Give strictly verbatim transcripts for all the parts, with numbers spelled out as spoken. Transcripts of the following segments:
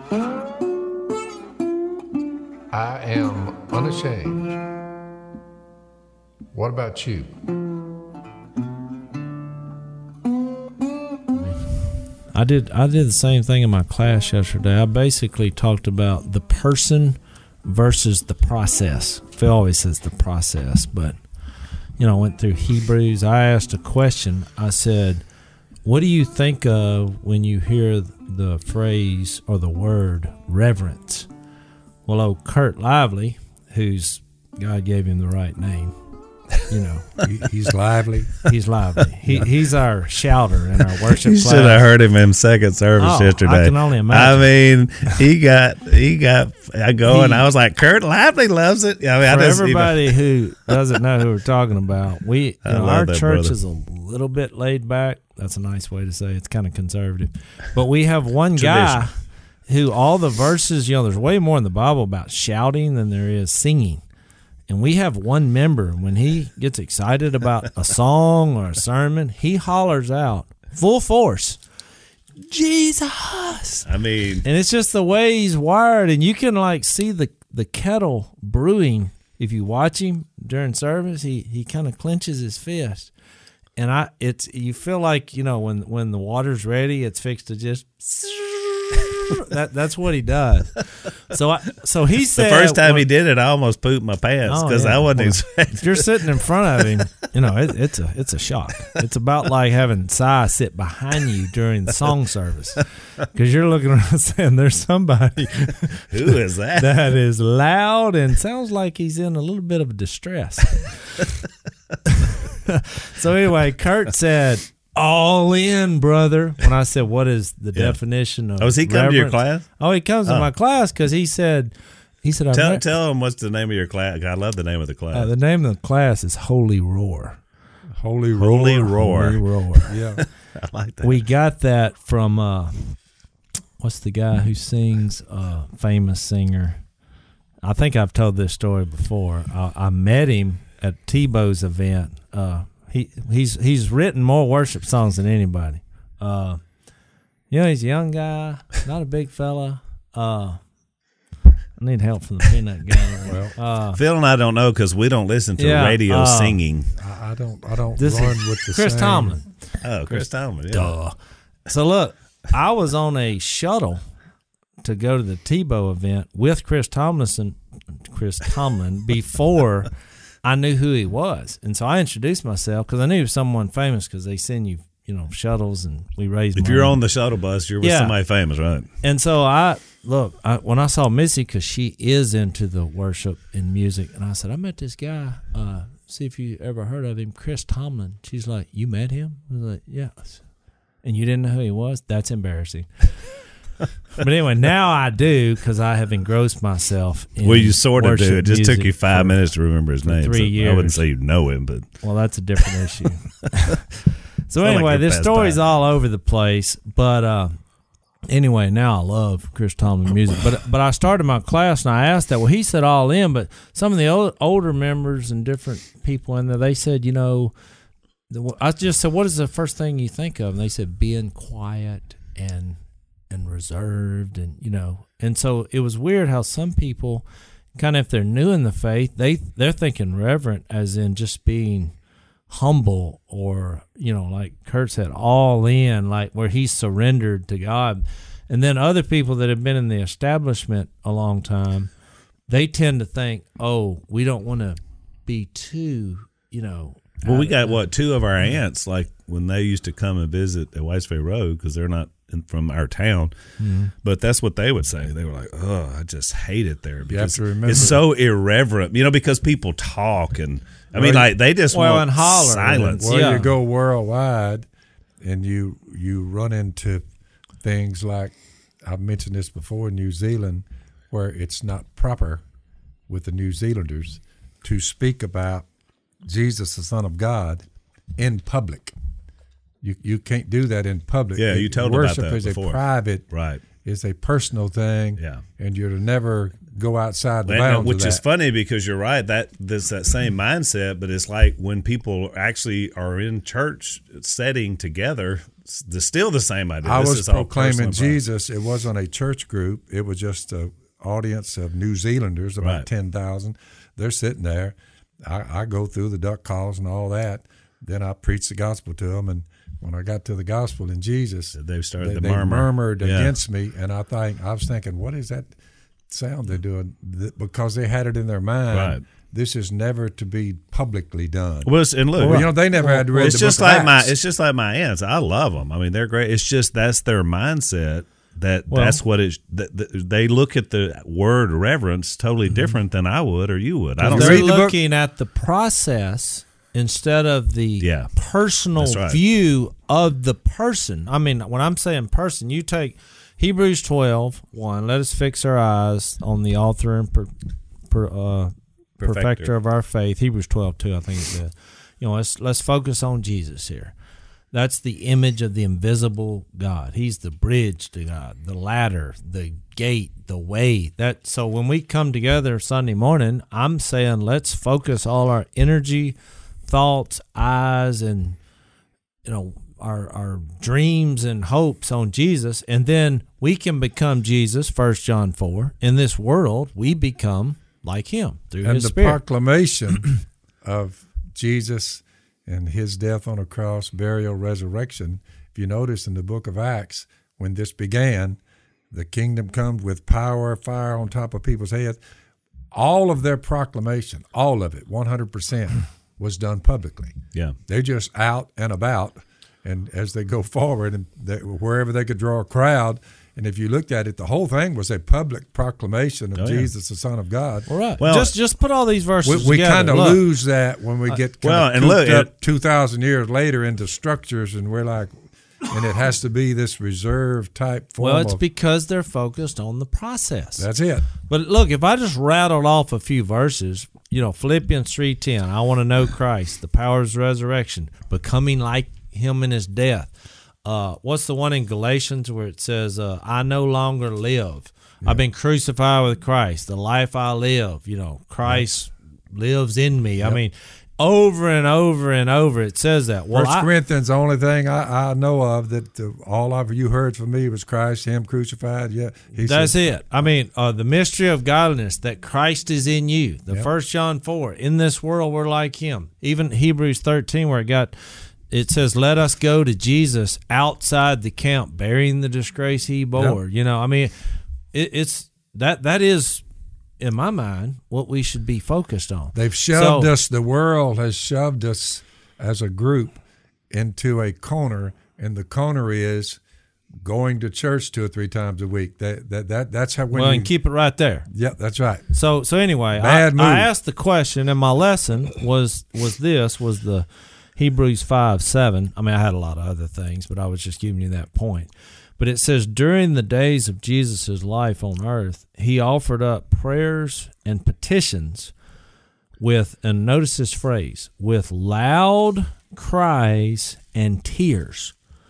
I am unashamed. What about you? I did I did the same thing in my class yesterday. I basically talked about the person versus the process. Phil always says the process, but you know, I went through Hebrews. I asked a question. I said, what do you think of when you hear the phrase or the word reverence? Well, old Kurt Lively, who's God gave him the right name, you know. he, he's lively. He's lively. He, he's our shouter in our worship you class. You should have heard him in second service oh, yesterday. I can only imagine. I mean, he got he got going. He, I was like, Kurt Lively loves it. I mean, for I everybody even, who doesn't know who we're talking about, we you know, our church brother. is a little bit laid back. That's a nice way to say it. It's kind of conservative. But we have one guy who all the verses, you know, there's way more in the Bible about shouting than there is singing. And we have one member, when he gets excited about a song or a sermon, he hollers out full force, Jesus. I mean. And it's just the way he's wired. And you can like see the, the kettle brewing. If you watch him during service, he, he kind of clenches his fist. And I, it's, you feel like, you know, when, when the water's ready, it's fixed to just, that that's what he does. So I, so he said the first time when, he did it, I almost pooped my pants because oh, yeah. I wasn't well, expecting. If you're sitting in front of him, you know it, it's a it's a shock. It's about like having Si sit behind you during the song service because you're looking around saying there's somebody who is that that is loud and sounds like he's in a little bit of distress. So anyway, Kurt said, all in, brother. When I said, what is the yeah. definition of Oh, does he come reverence? to your class? Oh, he comes oh. to my class because he said, he said, tell, re- tell him what's the name of your class. I love the name of the class. Uh, the name of the class is Holy Roar. Holy Roar. Holy Roar. Holy Roar. Yeah. I like that. We got that from, uh, what's the guy who sings, uh, famous singer? I think I've told this story before. I, I met him at Tebow's event. Uh, He he's he's written more worship songs than anybody. Uh, you know, he's a young guy, not a big fella. Uh, I need help from the peanut gallery. Well, uh, Phil and I don't know because we don't listen to yeah, radio uh, singing. I, I don't. I don't this run is with the Chris same. Tomlin. Oh, Chris, Chris Tomlin. Yeah. Duh. So look, I was on a shuttle to go to the Tebow event with Chris Tomlinson, Chris Tomlin before I knew who he was. And so I introduced myself because I knew he was someone famous because they send you, you know, shuttles and we raise If money. you're on the shuttle bus, you're with Yeah. somebody famous, right? And so I, look, I, when I saw Missy, because she is into the worship and music, and I said, I met this guy, uh, see if you ever heard of him, Chris Tomlin. She's like, you met him? I was like, yes. And you didn't know who he was? That's embarrassing. But anyway, now I do because I have engrossed myself in Well, you sort of do. It just took you five for, minutes to remember his name. three so years. I wouldn't say you know him, but. Well, that's a different issue. So like anyway, you're this past story's that. all over the place. But uh, anyway, now I love Chris Tomlin music. But but I started my class and I asked that. Well, he said all in, but some of the old, older members and different people in there, they said, you know, I just said, what is the first thing you think of? And they said being quiet and and reserved, and you know, and so it was weird how some people kind of, if they're new in the faith, they they're thinking reverent as in just being humble, or you know, like Kurt said, all in, like where he's surrendered to God. And then other people that have been in the establishment a long time, they tend to think, oh, we don't want to be too, you know. Well, we got what two of our aunts, like when they used to come and visit at Whites Bay Road, because they're not in, from our town, mm-hmm. but that's what they would say. They were like, "Oh, I just hate it there because to remember. it's so irreverent." You know, because people talk, and I mean, Well, like they just well, want and holler. silence. Well, Yeah. you go worldwide, and you you run into things like, I've mentioned this before, in New Zealand, where it's not proper with the New Zealanders to speak about Jesus, the Son of God, in public. You you can't do that in public. Yeah, you told about worship that is before. a private, Right. it's a personal thing. Yeah. and you're to never go outside the And- bounds which of is that. funny because you're right, that there's that same mindset, but it's like when people actually are in church setting together, s- the, still the same idea. I This was is all proclaiming personal pride. Jesus. It wasn't a church group. It was just an audience of New Zealanders, about Right. ten thousand. They're sitting there. I, I go through the duck calls and all that. Then I preach the gospel to them. And when I got to the gospel in Jesus, They started they, to they murmur. murmured Yeah. against me. And I think I was thinking, what is that sound they're doing? Th- Because they had it in their mind. Right. This is never to be publicly done. Well, it's- and look, Well, you know, they never had to read it's the just book of like my Acts. it's just like my aunts. I love them. I mean, they're great. It's just that's their mindset. That Well- that's what it. That, that they look at the word reverence totally different than I would or you would. I don't. They're read the book. looking at the process instead of the Yeah. personal That's right. view of the person. I mean, when I'm saying person, you take Hebrews twelve, one, let us fix our eyes on the author and per, per, uh, perfecter. Perfecter. of our faith. Hebrews twelve, two, I think it said. You know, let's let's focus on Jesus here. That's the image of the invisible God. He's the bridge to God, the ladder, the gate, the way. That so when we come together Sunday morning, I'm saying let's focus all our energy, thoughts, eyes, and you know our our dreams and hopes on Jesus, and then we can become Jesus. First John four. In this world, we become like Him through And His the Spirit. proclamation of Jesus and his death on a cross, burial, resurrection. If you notice in the book of Acts, when this began, the kingdom comes with power, fire on top of people's heads. All of their proclamation, all of it, one hundred percent, was done publicly. Yeah. They're just out and about, and as they go forward, and they, wherever they could draw a crowd, and if you looked at it, the whole thing was a public proclamation of Oh, yeah. Jesus, the Son of God. All right. Well- just just put all these verses We, we together. kind of Look. lose that when we get kind well, of and cooped look, up it- two thousand years later into structures, and we're like, and it has to be this reserved type form. Well, it's of, because they're focused on the process. that's it. But look, if I just rattled off a few verses, you know, Philippians three ten, I want to know Christ, the power of his resurrection, becoming like him in his death. Uh, what's the one in Galatians where it says, uh, I no longer live. Yeah. I've been crucified with Christ. The life I live, you know, Christ yeah. lives in me. Yep. I mean, over and over and over it says that. Well, First I, Corinthians, the only thing I, I know of that uh, all of you heard from me was Christ, him crucified. Yeah, he that's said, it. I mean, uh, the mystery of godliness, that Christ is in you. The Yep. First John four, in this world we're like him. Even Hebrews thirteen where it got, it says, let us go to Jesus outside the camp, bearing the disgrace he bore. Yep. You know, I mean, it, it's that that is, in my mind, what we should be focused on. They've shoved So- us, the world has shoved us as a group into a corner, and the corner is going to church two or three times a week. That that, that that's how when Well, you, and keep it right there. yeah, that's right. So so anyway, I, Bad move. I asked the question, and my lesson was was this was the Hebrews five seven. I mean, I had a lot of other things, but I was just giving you that point. But it says, during the days of Jesus' life on earth, he offered up prayers and petitions with, and notice this phrase, with loud cries and tears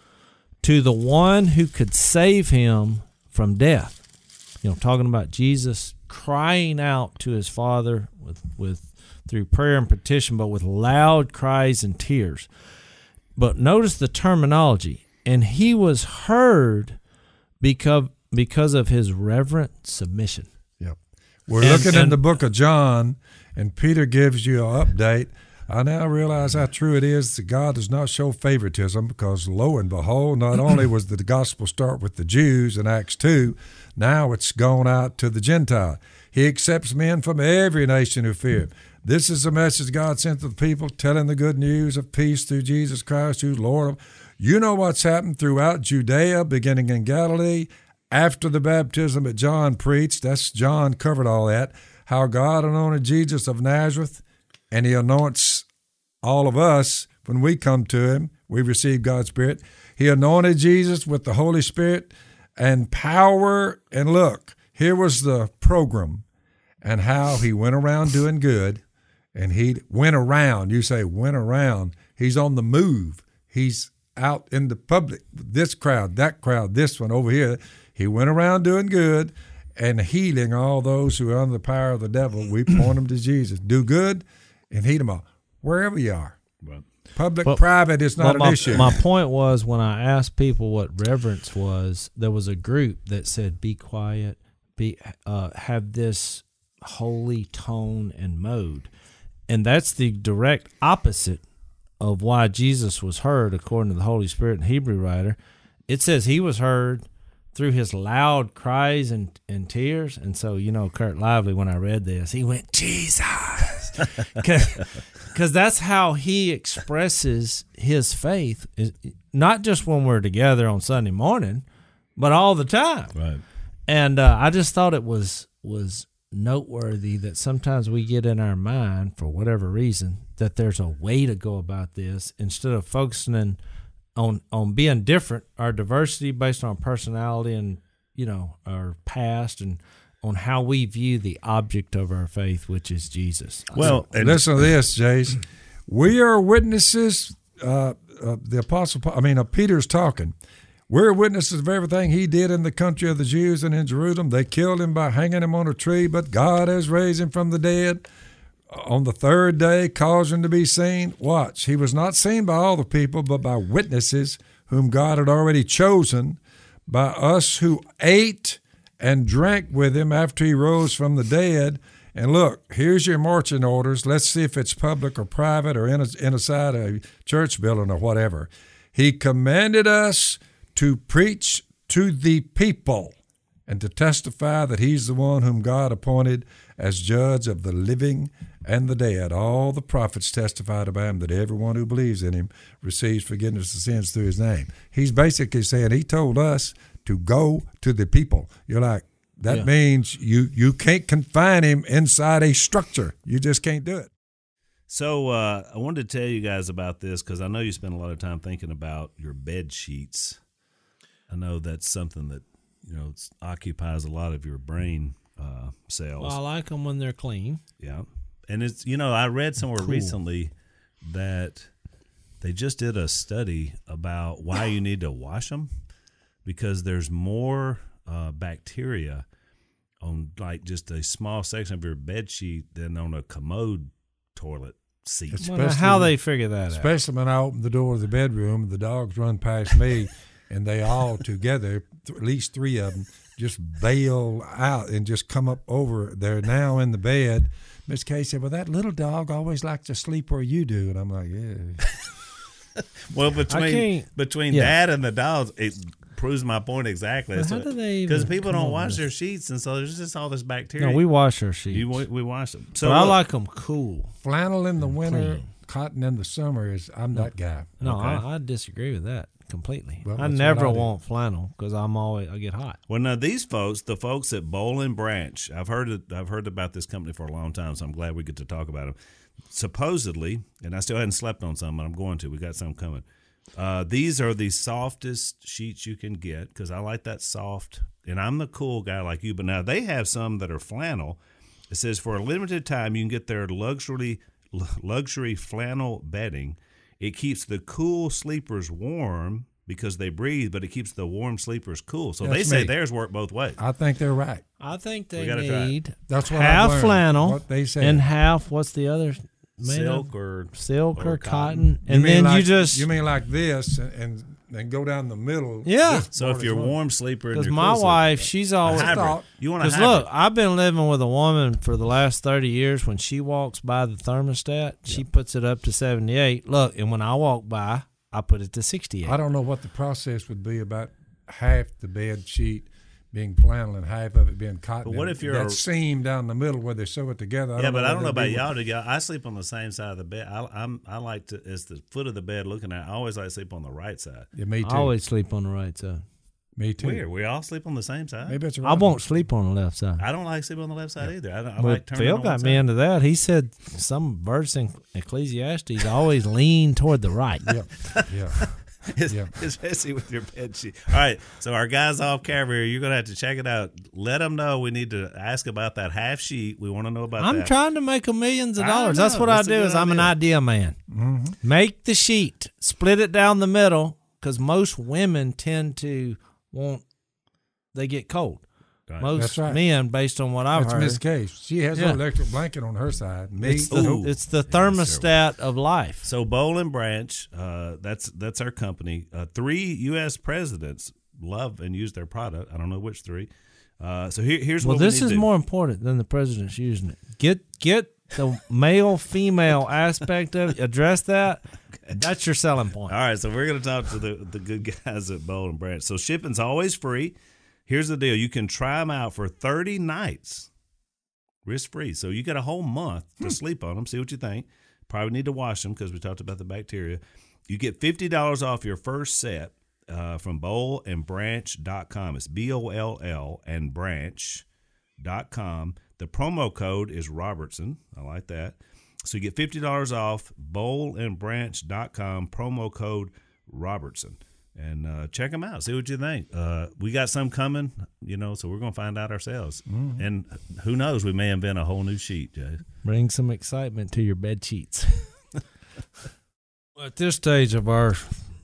to the one who could save him from death. You know, talking about Jesus crying out to his Father with, with through prayer and petition, but with loud cries and tears. But notice the terminology. And he was heard because, because of his reverent submission. Yep. We're And- looking in and- the book of John, and Peter gives you an update. I now realize how true it is that God does not show favoritism, because lo and behold, not only was the gospel start with the Jews in Acts two, now it's gone out to the Gentile. He accepts men from every nation who fear him. This is the message God sent to the people, telling the good news of peace through Jesus Christ, who's Lord of. You know what's happened throughout Judea, beginning in Galilee, after the baptism that John preached. That's John covered all that. How God anointed Jesus of Nazareth, and he anoints all of us when we come to him. We receive God's Spirit. He anointed Jesus with the Holy Spirit and power. And look, here was the program, and how he went around doing good. And he went around. You say, went around. He's on the move. He's out in the public. This crowd, that crowd, this one over here. He went around doing good and healing all those who are under the power of the devil. We point them to Jesus. Do good and heal them all, wherever you are. Right. Public, But- private is not But an my, issue. my point was when I asked people what reverence was, there was a group that said, "Be quiet, be uh, have this holy tone and mode," and that's the direct opposite of why Jesus was heard, according to the Holy Spirit and Hebrew writer. It says he was heard through his loud cries and, and tears, and so you know, Kurt Lively, when I read this, he went Jesus, because that's how he expresses his faith, is not just when we're together on Sunday morning, but all the time. Right. And uh, I just thought it was was noteworthy that sometimes we get in our mind, for whatever reason, that there's a way to go about this instead of focusing on on being different, our diversity based on personality and, you know, our past, and on how we view the object of our faith, which is Jesus. Well, and Listen to this, Jace. We are witnesses. Uh, uh, the apostle, Paul, I mean, uh, Peter's talking. We're witnesses of everything he did in the country of the Jews and in Jerusalem. They killed him by hanging him on a tree, but God has raised him from the dead. On the third day, caused him to be seen. Watch. He was not seen by all the people, but by witnesses whom God had already chosen, by us who ate and drank with him after he rose from the dead. And look, here's your marching orders. Let's see if it's public or private or in a, inside a church building or whatever. He commanded us to preach to the people and to testify that he's the one whom God appointed as judge of the living and the dead. All the prophets testified about him, that everyone who believes in him receives forgiveness of sins through his name. He's basically saying he told us to go to the people. You're like, that Yeah. means you, you can't confine him inside a structure. You just can't do it. So uh, I wanted to tell you guys about this because I know you spend a lot of time thinking about your bed sheets. I know that's something that, you know, it's, occupies a lot of your brain uh, cells. Well, I like them when they're clean. Yeah. And it's, you know, I read somewhere Cool. recently that they just did a study about why you need to wash them, because there's more uh, bacteria on like just a small section of your bed sheet than on a commode toilet seat. It's- Wonder Especially- how they figure that out. Especially when I open the door of the bedroom, the dogs run past me, and they all together, th- at least three of them, just bail out and just come up over. They're now in the bed. Miss Kay said, "Well, that little dog always likes to sleep where you do," and I'm like, "Yeah." Well, between can't- between yeah. that and the dogs, it proves my point exactly. But how do they even Because people come don't up wash with- their sheets, and so there's just all this bacteria. No, we wash our sheets. you, we, we wash them. So but I look, like them cool. Flannel in the winter, Clean. cotton in the summer is. I'm that guy. No, Okay. I, I disagree with that completely. Well, I that's never what I do. want flannel because I'm always I get hot. Well, now these folks, the folks at Bowl and Branch, I've heard it, I've heard about this company for a long time, so I'm glad we get to talk about them. Supposedly, and I still hadn't slept on some, but I'm going to. We got some coming. Uh, these are the softest sheets you can get because I like that soft, and I'm the cool guy like you. But now they have some that are flannel. It says for a limited time you can get their luxury luxury flannel bedding. It keeps the cool sleepers warm because they breathe, but it keeps the warm sleepers cool. So That's they say me. theirs work both ways. I think they're right. I think We they gotta try it. need That's what I've half learned, flannel what they say. and half what's the other made Silk of? or silk or, or cotton, cotton. You and mean then like, you just you mean like this and, and and go down the middle. Yeah. This so part if is you're one. warm sleeper and because you're my cool wife sleeper, she's a always hybrid. thought- You want a because hybrid. look, I've been living with a woman for the last thirty years. When she walks by the thermostat, she puts it up to seventy-eight. Look, and when I walk by, I put it to sixty-eight. I don't know what the process would be about half the bed sheet being flannel and half of it being cotton. But what And if you're that a- seam down the middle where they sew it together? I Yeah, but I what don't know they'd about be y'all. with- Do y'all? I sleep on the same side of the bed. I, I'm I like to as the foot of the bed looking at. I always like to sleep on the right side. Yeah, me too. I always sleep on the right side. me too. Weird. We all sleep on the same side. Maybe it's a I won't sleep on the left side. I don't like sleeping on the left side either. I, don't, I But like turning Phil on got one me side. into that. He said some verse in Ecclesiastes always lean toward the right. Yeah, yeah. Yeah. Especially with your bed sheet. All right, so our guys off camera here, you're gonna have to check it out. Let them know we need to ask about that half sheet. We want to know about I'm that. trying to make a millions of I dollars. know. That's what That's I a do. good Is I'm an idea man. Mm-hmm. Make the sheet, split it down the middle, because most women tend to want they get cold. Right. most That's right. men, based on what I've That's heard. Miss Case. She has Yeah. no electric blanket on her side. Me, It's the, nope. it's the thermostat of life. So Bowl and Branch, uh, that's that's our company. Uh, three U S presidents love and use their product. I don't know which three. Uh, so here, here's Well, what we this need is to do. more important than the president's using it. Get get the male female aspect of it. Address that. That's your selling point. All right, so we're going to talk to the, the good guys at Bowl and Branch. So shipping's always free. Here's the deal. You can try them out for thirty nights, risk-free. So you got a whole month to sleep on them, see what you think. Probably need to wash them because we talked about the bacteria. You get fifty dollars off your first set uh, from boll and branch dot com. It's B O L L and branch dot com. The promo code is Robertson. I like that. So you get fifty dollars off, boll and branch dot com, promo code Robertson. And uh, check them out. See what you think. Uh, we got some coming, you know, so we're going to find out ourselves. Mm-hmm. And who knows, we may invent a whole new sheet, Jay. Bring some excitement to your bed sheets. At this stage of our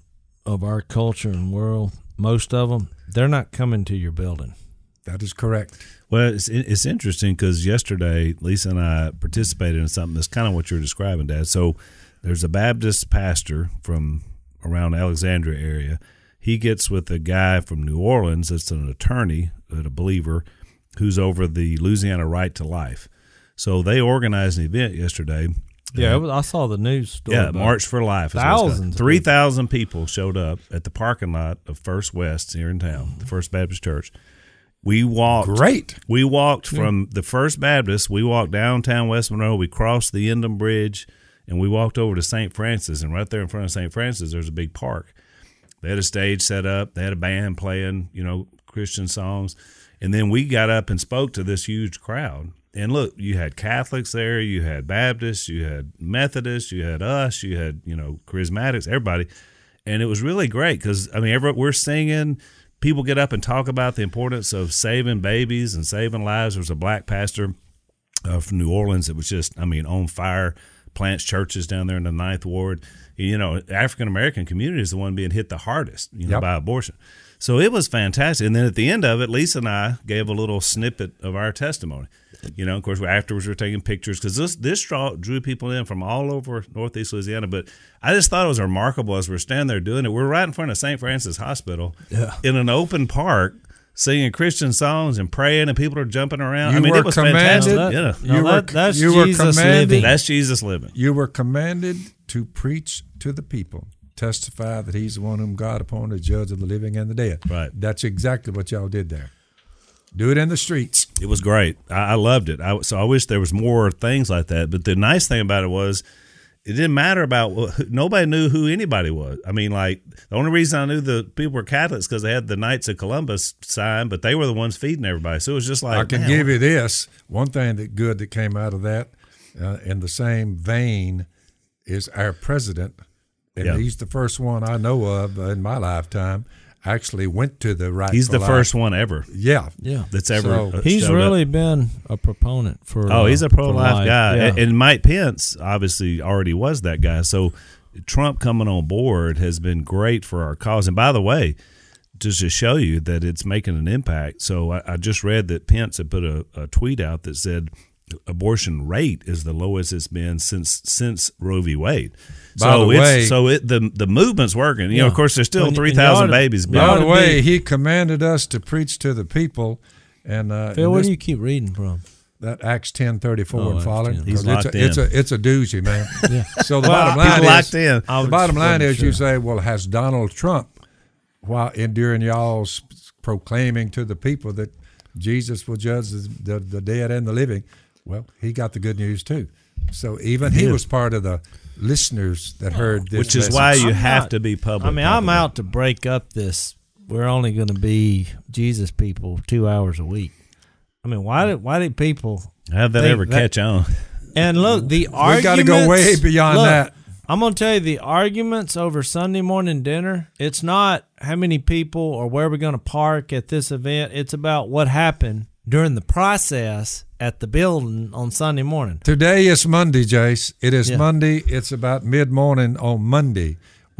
of our culture and world, most of them, they're not coming to your building. That is correct. Well, it's it's interesting because yesterday Lisa and I participated in something that's kind of what you're describing, Dad. So there's a Baptist pastor from around the Alexandria area. He gets with a guy from New Orleans that's an attorney, a believer, who's over the Louisiana Right to Life. So they organized an event yesterday. Yeah, it was, I saw the news story. Yeah, about March for Life. Thousands. Three thousand people showed up at the parking lot of First West here in town, the First Baptist Church. We walked. Great. We walked from the First Baptist. We walked downtown West Monroe. We crossed the Endom Bridge, and we walked over to Saint Francis. And right there in front of Saint Francis, there's a big park. They had a stage set up. They had a band playing, you know, Christian songs. And then we got up and spoke to this huge crowd. And look, you had Catholics there, you had Baptists, you had Methodists, you had us, you had, you know, Charismatics, everybody. And it was really great because, I mean, every, we're singing. People get up and talk about the importance of saving babies and saving lives. There was a black pastor uh, from New Orleans that was just, I mean, on fire, plants churches down there in the Ninth Ward. You know, African-American community is the one being hit the hardest, you know, Yep. by abortion. So it was fantastic. And then at the end of it, Lisa and I gave a little snippet of our testimony. You know, of course, afterwards we're taking pictures because this this draw, drew people in from all over Northeast Louisiana. But I just thought it was remarkable as we're standing there doing it. We're right in front of Saint Francis Hospital Yeah. in an open park singing Christian songs and praying, and people are jumping around. You I mean, were it was commanded- fantastic. No, Yeah. that, no, You were- that, that's you were Jesus commanded- living. That's Jesus living. You were commanded to preach to the people, testify that he's the one whom God appointed, judge of the living and the dead. Right. That's exactly what y'all did there. Do it in the streets. It was great. I, I loved it. I, so I wish there was more things like that. But the nice thing about it was it didn't matter about – nobody knew who anybody was. I mean, like the only reason I knew the people were Catholics because they had the Knights of Columbus sign, but they were the ones feeding everybody. So it was just like – I can man, give you this. One thing that good that came out of that uh, in the same vein is our president, and Yeah. he's the first one I know of in my lifetime, actually went to the right He's for the life. first one ever Yeah. Yeah. that's ever So- uh, He's showed really up. been a proponent for. Oh, uh, he's a for pro-life life. guy. Yeah. And, and Mike Pence obviously already was that guy. So Trump coming on board has been great for our cause. And by the way, just to show you that it's making an impact. So I, I just read that Pence had put a, a tweet out that said abortion rate is the lowest it's been since since Roe v. Wade. By so the it's way- so it the the movement's working. You know, Yeah. of course, there's still When- three and you ought thousand to- babies. you being- ought By to the way, be- he commanded us to preach to the people, and uh, Phil, and where this- do you keep reading from? that Acts ten thirty four Oh, and Acts following. ten. He's 'cause locked it's a, it's in. a it's a doozy, man. Yeah. So the Well, bottom he's line locked is, in. I the was bottom line wasn't is, you sure. say, well, has Donald Trump, while enduring y'all's proclaiming to the people that Jesus will judge the, the, the dead and the living, well, he got the good news too. So even he Yeah. was part of the listeners that heard this, which is message. why you I'm have not- to be public. I mean, I'm company. out to break up this. We're only going to be Jesus people two hours a week. I mean, why did why did people? How did that think ever that- catch on? And look, the We arguments. got to go way beyond look, that. I'm going to tell you the arguments over Sunday morning dinner. It's not how many people or where we're going to park at this event. It's about what happened during the process at the building on Sunday morning. Today is Monday, Jace. It is Yeah. Monday. It's about mid morning on Monday.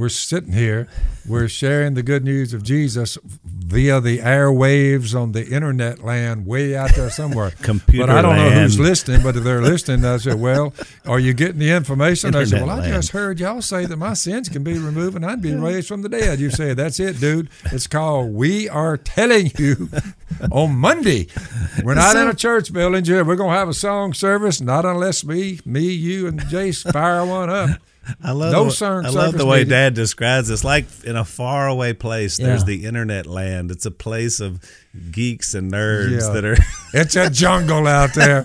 we're sitting here, we're sharing the good news of Jesus via the airwaves on the internet land way out there somewhere. Computer But I don't land. know who's listening, but if they're listening, I said, well, are you getting the information? I said, Internet well, I land. just heard y'all say that my sins can be removed and I'd be raised from the dead. You say, that's it, dude. It's called We Are Telling You on Monday. We're not in a church building. We're going to have a song service, not unless me, me, you, and Jace fire one up. I love No the, song I love service the way needed. Dad describes it. It's like in a faraway place. There's Yeah. the internet land. It's a place of geeks and nerds Yeah. that are. It's a jungle out there.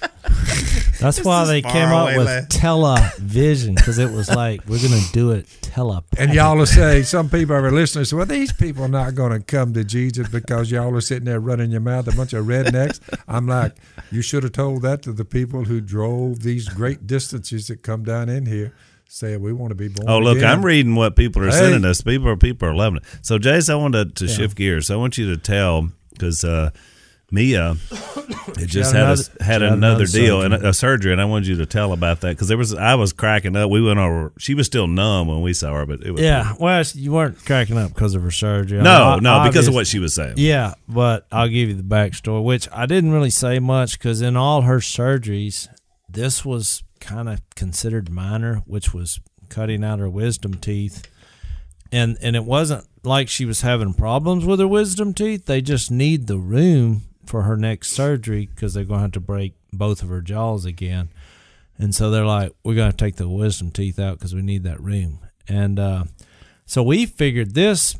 That's why this they came faraway up with land. television, because it was like, we're going to do it telepathically. And y'all will say, some people are listening, say, well, these people are not going to come to Jesus because y'all are sitting there running your mouth, a bunch of rednecks. I'm like, you should have told that to the people who drove these great distances that come down in here, saying we want to be born Oh, look, again. I'm reading what people are Hey. sending us. People are people are loving it. So, Jace, I wanted to, to shift gears. I want you to tell, because uh, Mia it just had had another- a, she had had another another deal and surgery. a, a surgery, and I wanted you to tell about that because there was I was cracking up. We went over. She was still numb when we saw her, but it was Yeah, well, you weren't cracking up because of her surgery. no, I mean, no, because obvious- of what she was saying. Yeah, but I'll give you the backstory, which I didn't really say much because in all her surgeries, this was kind of considered minor, which was cutting out her wisdom teeth. And and it wasn't like she was having problems with her wisdom teeth. They just need the room for her next surgery because they're going to have to break both of her jaws again. And so they're like, we're going to take the wisdom teeth out because we need that room. And uh, so we figured this,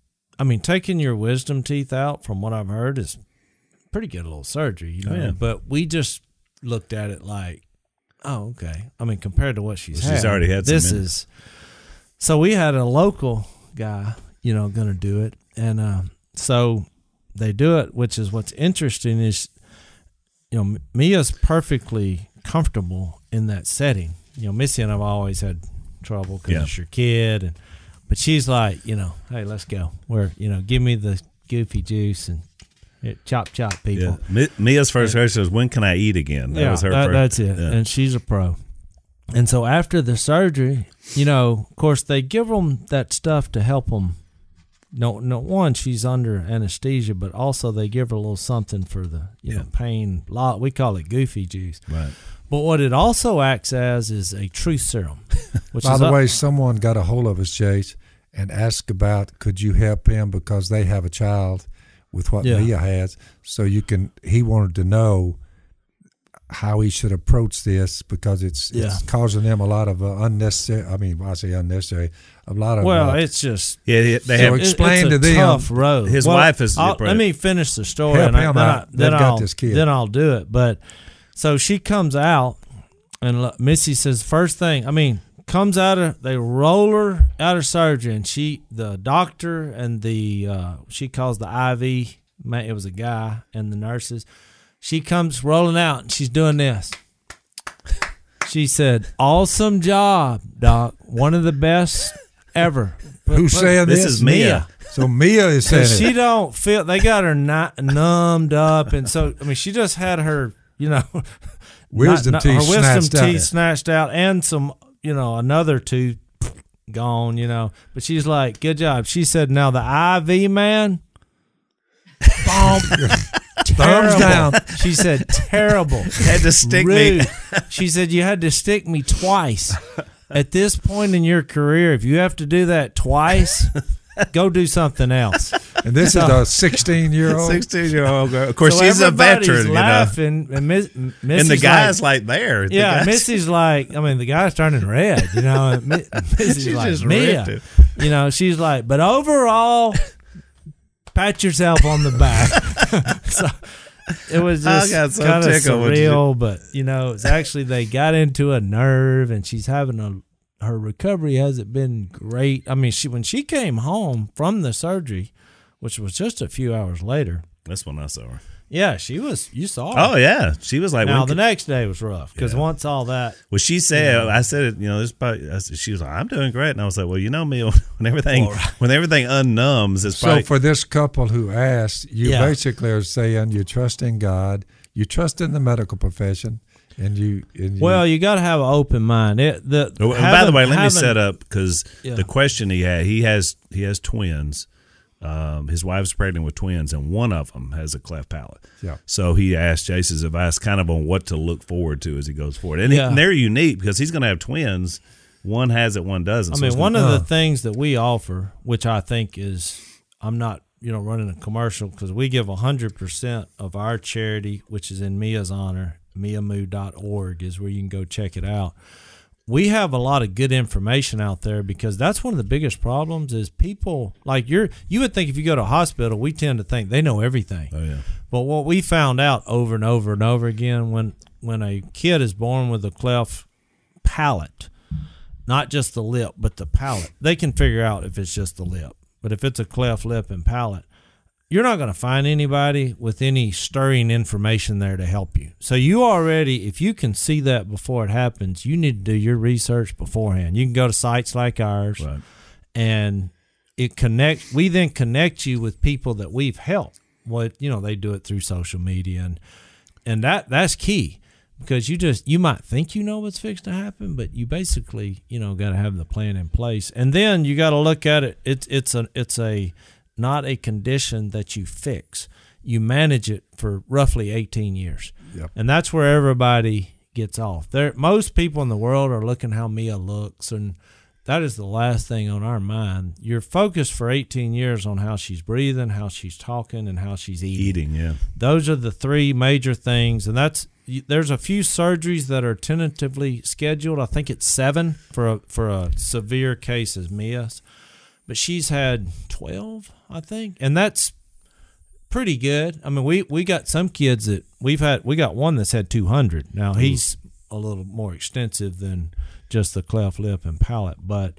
I mean, taking your wisdom teeth out, from what I've heard, is pretty good little surgery, you know. Oh, yeah. But we just looked at it like, oh, okay. I mean, compared to what she's Well, she's had, already had some this in it. is. So we had a local guy, you know, going to do it, and uh, so they do it. Which is what's interesting is, you know, Mia's perfectly comfortable in that setting. You know, Missy and I've always had trouble because Yeah. it's your kid, and but she's like, you know, hey, let's go. Where you know, give me the goofy juice and yeah, chop chop people. Yeah. Mi- Mia's first question was, "When can I eat again?" That yeah, was her. that- first, that's it. Yeah. And she's a pro. And so after the surgery, you know, of course, they give them that stuff to help them. No, no. One, she's under anesthesia, but also they give her a little something for the you Yeah. know pain. Lot we call it goofy juice. Right. But what it also acts as is a truth serum. Which By is the up- way, someone got a hold of us, Chase, and asked about could you help him because they have a child with what Yeah. Mia has. So you can. He wanted to know how he should approach this because it's Yeah. it's causing them a lot of uh, unnecessary. I mean, I say unnecessary. A lot of well, uh, it's just Yeah, they So have. it- explain it's a to them- tough road. His Well, wife is- I'll- let me finish the story, Help and I, him then, I, out. then They've got I'll this kid. then I'll do it. But so she comes out, and look, Missy says first thing. I mean, comes out of they roll her out of surgery, and she the doctor and the uh, she calls the I V. man, It was a guy and the nurses. She comes rolling out, and she's doing this. She said, "Awesome job, doc. One of the best ever." who's saying This this? is Mia. So Mia is saying Cause she it. don't feel they got her not numbed up, and so I mean she just had her you know Wisdom not- teeth her wisdom snatched out. teeth snatched out, and some you know another tooth gone, you know. But she's like, good job. She said, now the I V man, bomb, Thumbs down. She said terrible. Had to stick me. Rude. She said you had to stick me twice. At this point in your career, if you have to do that twice, go do something else. And this is a sixteen-year-old. Sixteen-year-old girl. Of course, So she's a everybody's veteran, you know. laughing, and, Miss, Missy's And the guy's like, like, there. The yeah, guy's- Missy's like, I mean, the guy's turning red, you know. And Mi- Missy's She like, just Mia, ripped it. you know, she's like, but overall, pat yourself on the back. So it was I just got so kind of tickled when you surreal, but you know, it's actually they got into a nerve, and she's having a. Her recovery hasn't been great. I mean, she when she came home from the surgery, which was just a few hours later. That's when I saw her. Yeah, she was. You saw her. Oh, yeah. She was like, Now when the can- next day was rough because Yeah. once all that. well, she said, I said it, you know, this probably, I said, she was like, I'm doing great. And I was like, well, you know me, when everything, All right. when everything unnumbs, it's So probably, for this couple who asked, you Yeah. basically are saying you trust in God, you trust in the medical profession, And you, and you Well, you got to have an open mind. It, the, Oh, and by having- the way, let me having- set up because Yeah. the question he had, he has he has twins. Um, his wife's pregnant with twins, and one of them has a cleft palate. Yeah. So he asked Jason's advice kind of on what to look forward to as he goes forward. And, he- Yeah. and they're unique because he's going to have twins. One has it, one doesn't. I So mean, it's one gonna- of the things that we offer, which I think is, I'm not, you know, running a commercial because we give one hundred percent of our charity, which is in Mia's honor, miamoo dot org is where you can go check it out. We have a lot of good information out there because that's one of the biggest problems is people like you're, you would think if you go to a hospital, we tend to think they know everything. Oh, yeah. But what we found out over and over and over again, when, when a kid is born with a cleft palate, not just the lip, but the palate, they can figure out if it's just the lip. But if it's a cleft lip and palate, you're not going to find anybody with any stirring information there to help you. So you already, if you can see that before it happens, you need to do your research beforehand. You can go to sites like ours, Right. and it connect. We then connect you with people that we've helped. What you know, they do it through social media, and and that that's key because you just you might think you know what's fixed to happen, but you basically you know got to have the plan in place, and then you got to look at it. It's it's a it's a not a condition that you fix. You manage it for roughly eighteen years. Yep. And that's where everybody gets off. There, most people in the world are looking how Mia looks, and that is the last thing on our mind. You're focused for eighteen years on how she's breathing, how she's talking, and how she's eating. Eating, yeah. Those are the three major things, and that's there's a few surgeries that are tentatively scheduled. I think it's seven for a, for a severe case as Mia's, but she's had twelve, I think, and that's pretty good. I mean, we, we got some kids that we've had. We got one that's had two hundred. Now he's a little more extensive than just the cleft lip and palate, but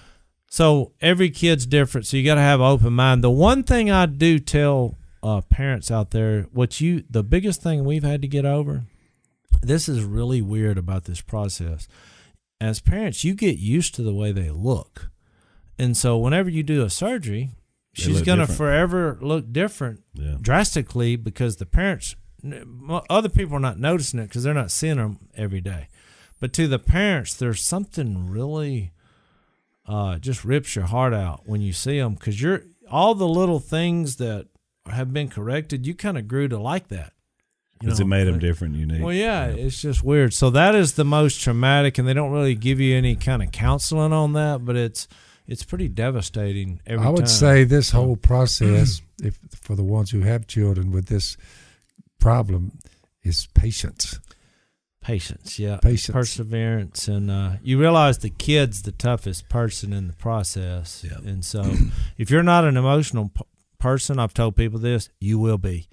so every kid's different. So you got to have an open mind. The one thing I do tell uh, parents out there, what you the biggest thing we've had to get over. This is really weird about this process. As parents, you get used to the way they look. And so whenever you do a surgery, They she's look going to different. forever look different Yeah. drastically because the parents, other people are not noticing it because they're not seeing them every day. But to the parents, there's something really uh, just rips your heart out when you see them because you're all the little things that have been corrected, you kind of grew to like that. You Because know, it made them like- different, unique. well, yeah, it's just weird. So that is the most traumatic, and they don't really give you any kind of counseling on that, but it's it's pretty devastating every I would time. say this whole process, if for the ones who have children with this problem, is patience. Patience, yeah. Patience. Perseverance. And uh, you realize the kid's the toughest person in the process. Yeah. And so if you're not an emotional p- person, I've told people this, you will be.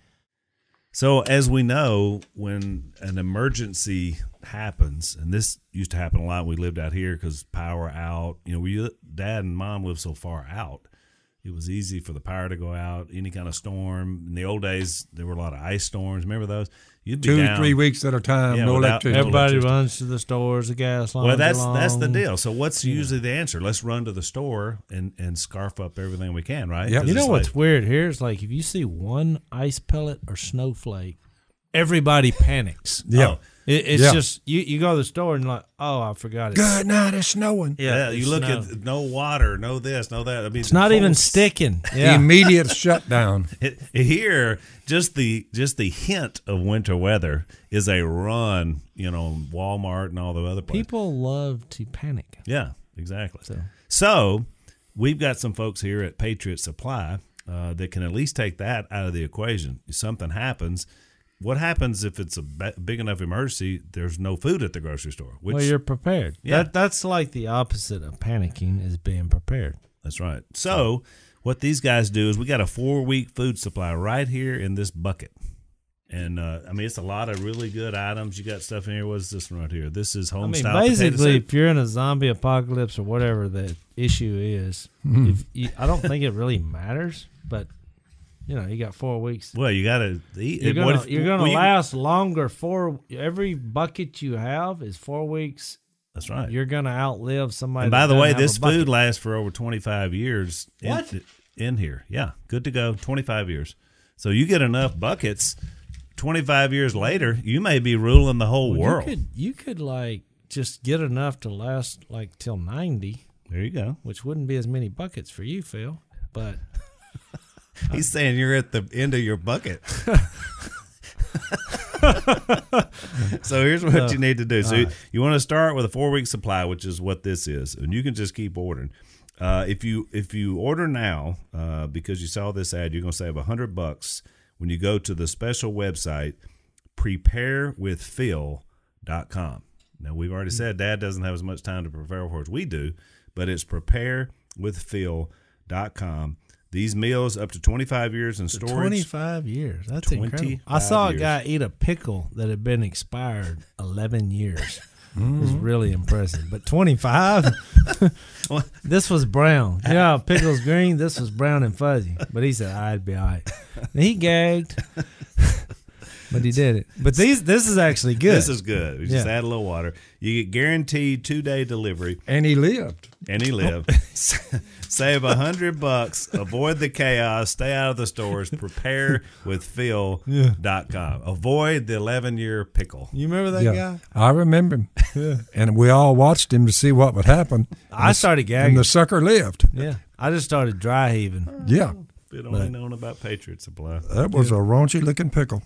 So as we know, when an emergency happens, and this used to happen a lot when we lived out here because power out, you know, we dad and mom lived so far out, it was easy for the power to go out, any kind of storm. In the old days, there were a lot of ice storms. Remember those? You'd be Two, down. three weeks at a time, Yeah, no without- electricity. Everybody electricity. runs to the stores, the gas lines Well, that's are that's the long. deal. So what's usually the answer? Let's run to the store and, and scarf up everything we can, right? Yep. 'Cause You know it's what's like- weird here is like if you see one ice pellet or snowflake, everybody panics. Yeah. Oh, It, it's Yeah. just you, you go to the store and like, oh, I forgot it. Good night, it's snowing. yeah, you it's look snow. at no water, no this, no that. I mean, It's not the even whole sticking. Yeah. Immediate shutdown. It, here, just the just the hint of winter weather is a run. You know, Walmart and all the other places. People love to panic. Yeah, exactly. So So we've got some folks here at Patriot Supply uh, that can at least take that out of the equation. If something happens, what happens if it's a ba- big enough emergency? There's no food at the grocery store. Which well, you're prepared. Yeah. That that's like the opposite of panicking is being prepared. that's right. So what these guys do is we got a four week food supply right here in this bucket. And uh, I mean, it's a lot of really good items. You got stuff in here. What's this one right here? This is home I mean, style potato basically, soup. if you're in a zombie apocalypse or whatever the issue is, Hmm. if you, I don't think it really matters. But you know, you got four weeks. Well, you got to eat. You're What gonna if- you're gonna well, you- last longer. For every bucket you have is four weeks. That's right. You're gonna outlive somebody. And by that the way, doesn't have this a bucket. food lasts for over twenty-five years in, What? in here. Yeah, good to go. twenty-five years. So you get enough buckets. twenty-five years later, you may be ruling the whole Well, world. You could, you could like just get enough to last like till ninety, There you go. which wouldn't be as many buckets for you, Phil. But He's saying you're at the end of your bucket. So here's what Uh, you need to do. So all you, right. you want to start with a four week supply, which is what this is, and you can just keep ordering. Uh, if you if you order now uh, because you saw this ad, you're going to save a hundred bucks when you go to the special website prepare with phil dot com. Now we've already said Dad doesn't have as much time to prepare for as we do, but it's prepare with phil dot com. These meals up to twenty-five years in storage. twenty-five years. That's incredible. I twenty-five saw a years. guy eat a pickle that had been expired eleven years. It was really impressive. But twenty-five? This was brown. You know how pickle's green? This was brown and fuzzy. But he said, I'd be all right. And he gagged. But he did it. But these, this is actually good. This is good. We just Yeah. add a little water. You get guaranteed two day delivery, And he lived. and he lived. Save a hundred bucks. Avoid the chaos. Stay out of the stores. Prepare with phil dot com. Avoid the eleven year pickle. You remember that Yeah, guy? I remember him. And we all watched him to see what would happen. I started And gagging. the sucker lived. Yeah. I just started dry heaving. Yeah, If it only known about Patriot Supply. that was a raunchy looking pickle.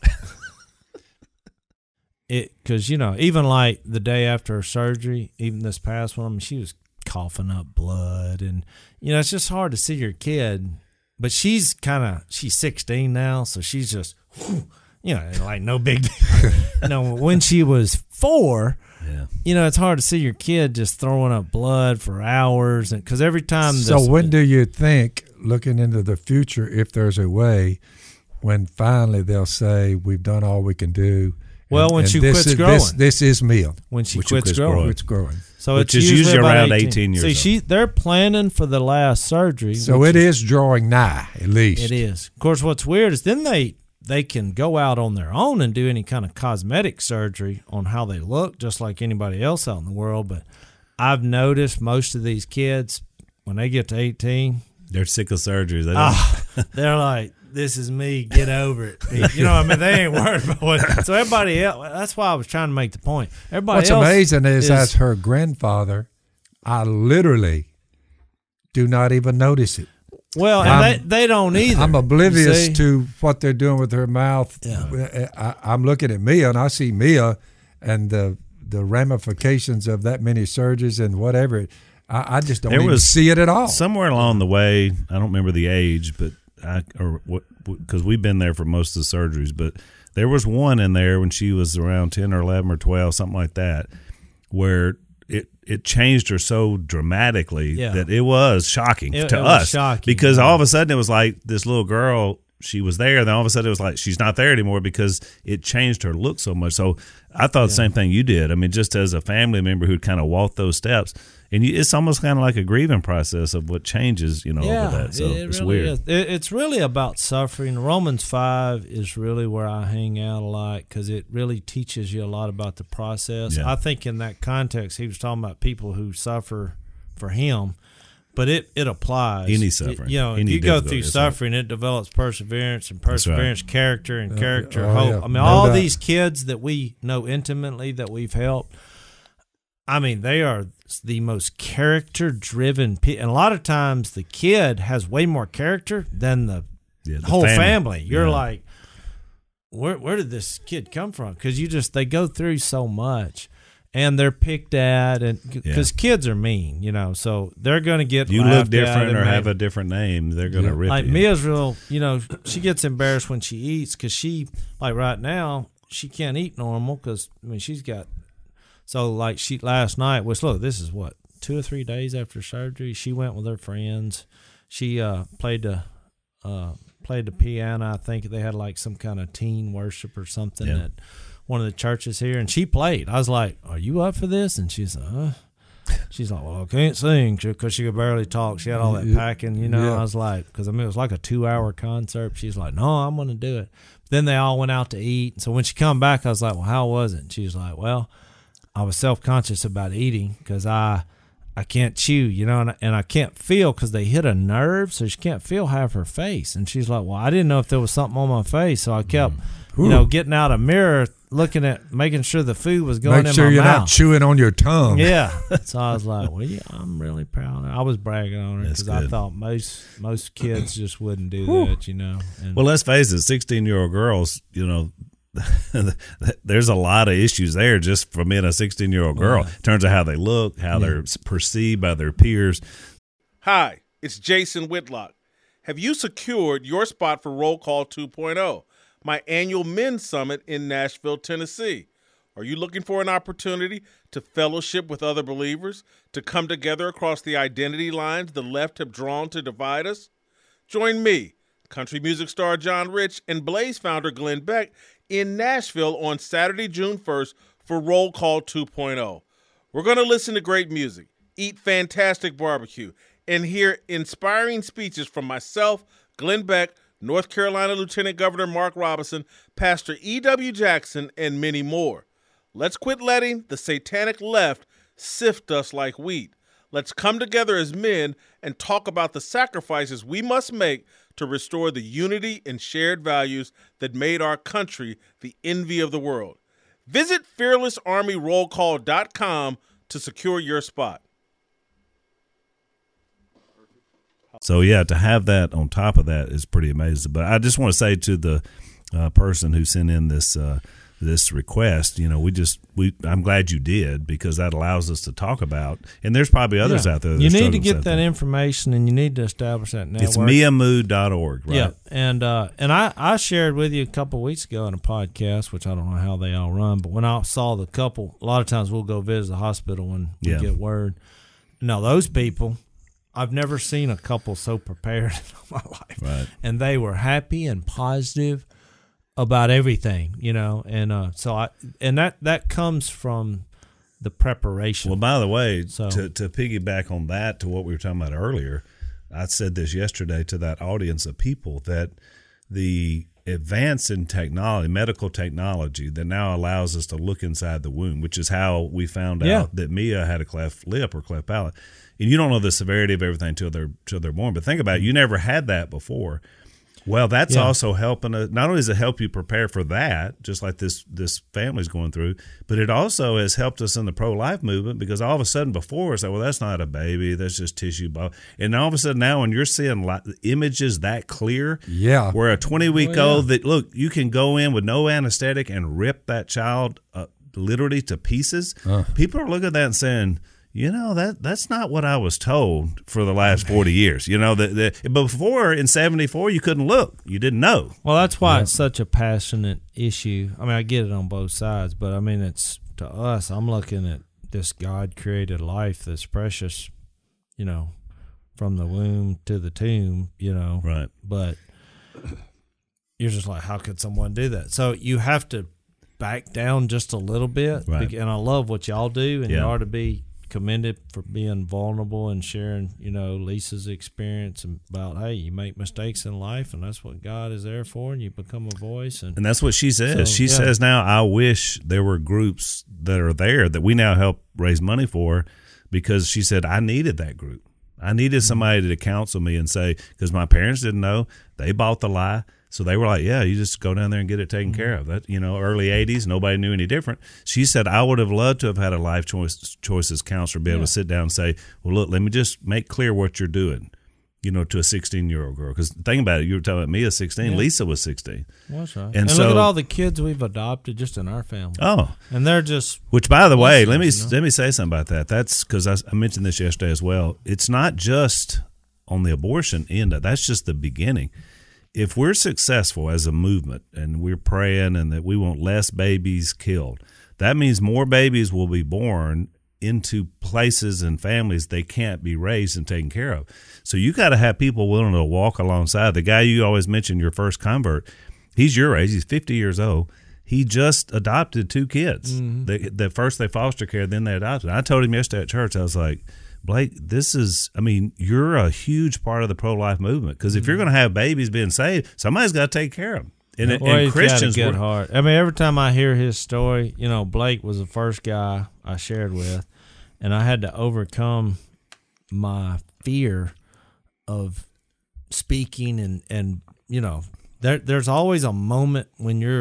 It because you know even like the day after her surgery, even this past one, I mean, she was coughing up blood, and you know it's just hard to see your kid. But she's kind of she's sixteen now, so she's just you know like no big deal. You know, when she was four, Yeah. you know it's hard to see your kid just throwing up blood for hours, and because every time. So this, when do you think, looking into the future, if there's a way, when finally they'll say we've done all we can do? Well, and- when and she this quits is, growing. this, this is meal. when she When she quits quits growing. growing. It's growing. So Which it's is usually, usually about around eighteen years See, old. she they're planning for the last surgery. So which it is drawing nigh, at least. It is. Of course, what's weird is then they they can go out on their own and do any kind of cosmetic surgery on how they look, just like anybody else out in the world. But I've noticed most of these kids, when they get to eighteen, They're sick of surgeries. They don't, ah, they're like, "This is me. Get over it." You know, what I mean, they ain't worried about what. So everybody else. That's why I was trying to make the point. Everybody What's else amazing is, is as her grandfather, I literally do not even notice it. well, and I'm- they they don't either. I'm you oblivious see? to what they're doing with her mouth. Yeah. I, I'm looking at Mia, and I see Mia and the the ramifications of that many surgeries and whatever. I, I just don't There even was see it at all. somewhere along the way, I don't remember the age, but I or what because we've been there for most of the surgeries, but there was one in there when she was around ten or eleven or twelve, something like that, where it it changed her so dramatically Yeah. that it was shocking It- to it was us shocking, because yeah. all of a sudden it was like this little girl. She was there, then all of a sudden it was like she's not there anymore because it changed her look so much. So I thought the same thing you did. I mean, just as a family member who'd kind of walked those steps, and you, it's almost kind of like a grieving process of what changes, you know, over that. So it, it it's really weird. is. It, it's really about suffering. Romans five is really where I hang out a lot because it really teaches you a lot about the process. Yeah. I think in that context, he was talking about people who suffer for him, but it, it applies. Any It- suffering, you know, if any you go difficulty, through that's right. suffering, it develops perseverance, and right. perseverance, character, and character, oh, hope. yeah. I mean, No all doubt. these kids that we know intimately that we've helped, I mean, they are the most character-driven people. And a lot of times the kid has way more character than the, Yeah, the whole family. family. You're Yeah. like, where where did this kid come from? Because you just, they go through so much. And they're picked at, and because Yeah. kids are mean, you know, so they're going to get You laughed look at different and or made- have a different name, they're going to Yeah. rip like you. Mia's real, you know, she gets embarrassed when she eats because she, like right now, she can't eat normal because, I mean, she's got, so like she, last night, which look, this is what, two or three days after surgery, she went with her friends. She uh, played the, uh, played the piano. I think they had like some kind of teen worship or something Yeah. at one of the churches here, and she played. I was like, "Are you up for this?" And she's like, uh. She's like, "Well, I can't sing because she could barely talk. She had all that Yeah. packing, you know." Yeah. I was like, because I mean, it was like a two-hour concert. She's like, "No, I'm going to do it." Then they all went out to eat. So when she come back, I was like, "Well, how was it?" And she was like, "Well, I was self-conscious about eating because I, I can't chew, you know, and, and I can't feel because they hit a nerve, so she can't feel half her face." And she's like, "Well, I didn't know if there was something on my face, so I kept." you know, getting out a mirror, looking at, making sure the food was going Make in sure my you're mouth. not chewing on your tongue. Yeah. So I was like, well, yeah, I'm really proud. I was bragging on her That's because I good. thought most most kids just wouldn't do that, you know. And Well, let's face it, sixteen-year-old girls, you know, there's a lot of issues there just from being a sixteen-year-old girl. Right. In terms of how they look, how they're perceived by their peers. Hi, it's Jason Whitlock. Have you secured your spot for Roll Call two point oh, my annual men's summit in Nashville, Tennessee? Are you looking for an opportunity to fellowship with other believers, to come together across the identity lines the left have drawn to divide us? Join me, country music star John Rich, and Blaze founder Glenn Beck in Nashville on Saturday, June first for Roll Call two point oh. We're going to listen to great music, eat fantastic barbecue, and hear inspiring speeches from myself, Glenn Beck, North Carolina Lieutenant Governor Mark Robinson, Pastor E W. Jackson, and many more. Let's quit letting the satanic left sift us like wheat. Let's come together as men and talk about the sacrifices we must make to restore the unity and shared values that made our country the envy of the world. Visit fearless army roll call dot com to secure your spot. So, yeah, to have that on top of that is pretty amazing. But I just want to say to the uh, person who sent in this uh, this request, you know, we just we I'm glad you did, because that allows us to talk about. And there's probably others Yeah. out there that you are need to struggling get with that thing. information, and you need to establish that network. It's mia mood dot org, right? Yeah, and uh, and I, I shared with you a couple weeks ago in a podcast, which I don't know how they all run, but when I saw the couple, a lot of times we'll go visit the hospital when we Yeah. get word. Now, those people, I've never seen a couple so prepared in my life. Right. And they were happy and positive about everything, you know, and uh, so I and that, that comes from the preparation. Well, by the way, So- to, to piggyback on that, to what we were talking about earlier, I said this yesterday to that audience of people, that the advance in technology, medical technology, that now allows us to look inside the womb, which is how we found Yeah. out that Mia had a cleft lip or cleft palate. And you don't know the severity of everything till they're till they're born. But think about it, you never had that before. Well, that's Yeah. also helping us. Not only does it help you prepare for that, just like this this family's going through, but it also has helped us in the pro-life movement, because all of a sudden before it's like, well, that's not a baby, that's just tissue. Ball. And all of a sudden now, when you're seeing li- images that clear, Yeah. where a twenty-week Oh, old that, look, you can go in with no anesthetic and rip that child uh, literally to pieces, people are looking at that and saying, you know, that that's not what I was told for the last forty years. You know, that the, before in seventy-four, you couldn't look. You didn't know. Well, that's why it's such a passionate issue. I mean, I get it on both sides, but I mean, it's to us, I'm looking at this God created life that's precious, you know, from the womb to the tomb, you know. Right. But you're just like, how could someone do that? So you have to back down just a little bit. Right. And I love what y'all do, and Yeah. you ought to be commended for being vulnerable and sharing, you know, Lisa's experience about, hey, you make mistakes in life, and that's what God is there for, and you become a voice. And And that's what she says. So, she yeah. says now, I wish there were groups that are there that we now help raise money for, because she said, I needed that group. I needed somebody to counsel me and say, because my parents didn't know, they bought the lie. So they were like, yeah, you just go down there and get it taken care of. That, you know, early eighties, nobody knew any different. She said, I would have loved to have had a life choice, choices counselor be able Yeah. to sit down and say, well, look, let me just make clear what you're doing, you know, to a sixteen-year-old girl. Because think about it, you were talking about me at sixteen, Yeah. Lisa was sixteen. that's right. And And, so- look at all the kids we've adopted just in our family. Oh, And they're just, which, by the way, let me Blessings, you know? let me say something about that. That's because I, I mentioned this yesterday as well. It's not just on the abortion end. That's just the beginning. If we're successful as a movement and we're praying and that we want less babies killed, that means more babies will be born into places and families they can't be raised and taken care of. So you got to have people willing to walk alongside. The guy you always mention, your first convert, he's your age. He's fifty years old. He just adopted two kids. Mm-hmm. They, the first they foster care, then they adopted. I told him yesterday at church, I was like, Blake, this is, I mean, you're a huge part of the pro-life movement, because if you're going to have babies being saved, somebody's got to take care of them. And, well, and he's Christians got a good were, heart. I mean, every time I hear his story, you know, Blake was the first guy I shared with, and I had to overcome my fear of speaking, and, and you know, there there's always a moment when you're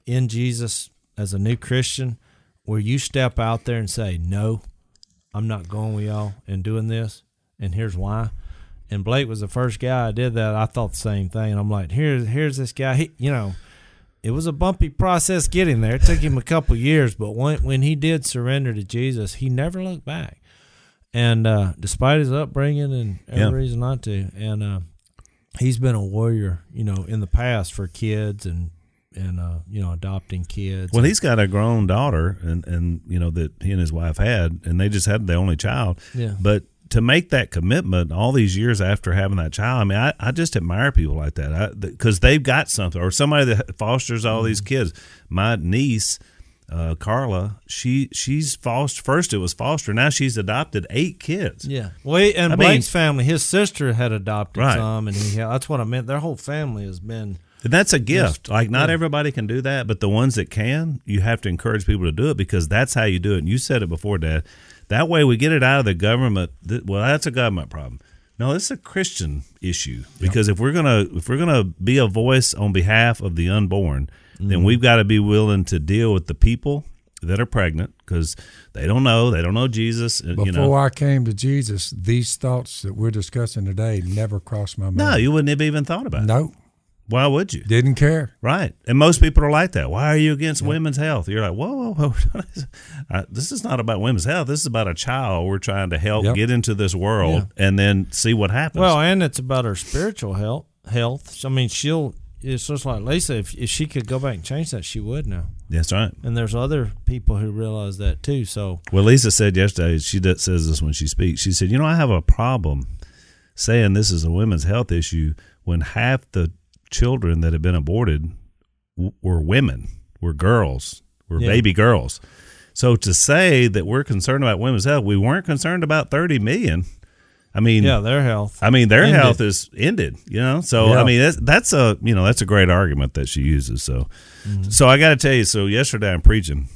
in Jesus as a new Christian, where you step out there and say, no, I'm not going with y'all and doing this, and here's why. And Blake was the first guy I did that. I thought the same thing. And I'm like, here's here's this guy. He, you know, it was a bumpy process getting there. It took him a couple years, but when when he did surrender to Jesus, he never looked back. And uh, despite his upbringing and every Yeah. reason not to, and uh, he's been a warrior, you know, in the past for kids and and uh, you know, adopting kids. Well, he's got a grown daughter, and and you know that he and his wife had, and they just had the only child. Yeah. But to make that commitment all these years after having that child, I mean, I, I just admire people like that because they've got something, or somebody that fosters all these kids. My niece, uh, Carla, she she's foster. First, it was foster. Now she's adopted eight kids. Yeah. Well, he- and I mean- Blake's family, his sister had adopted Right. some, and he that's what I meant. Their whole family has been. And that's a gift. Like, not yeah. everybody can do that, but the ones that can, you have to encourage people to do it because that's how you do it. And you said it before, Dad. That way we get it out of the government. Th- Well, that's a government problem. No, it's a Christian issue because if we're gonna if we're gonna be a voice on behalf of the unborn, Mm-hmm. then we've got to be willing to deal with the people that are pregnant because they don't know, they don't know Jesus. Before you know, I came to Jesus, these thoughts that we're discussing today never crossed my mind. no, you wouldn't have even thought about it. No, Why would you? didn't care. Right. And most people are like that. Why are you against women's health? You're like, whoa, whoa, whoa. Uh, this is not about women's health. This is about a child we're trying to help Yep. get into this world and then see what happens. Well, and it's about her spiritual health. Health. I mean, she'll. It's just like Lisa. If if she could go back and change that, she would now. that's right. And there's other people who realize that too. So Well, Lisa said yesterday, she does, says this when she speaks. She said, you know, I have a problem saying this is a women's health issue when half the children that have been aborted w- were women, were girls, were Yeah. baby girls. So to say that we're concerned about women's health, we weren't concerned about thirty million. I mean, yeah, their health. I mean, their ended. health is ended, you know. So Yeah. I mean, that's, that's a you know that's a great argument that she uses. So, Mm-hmm. so I got to tell you. So yesterday I'm preaching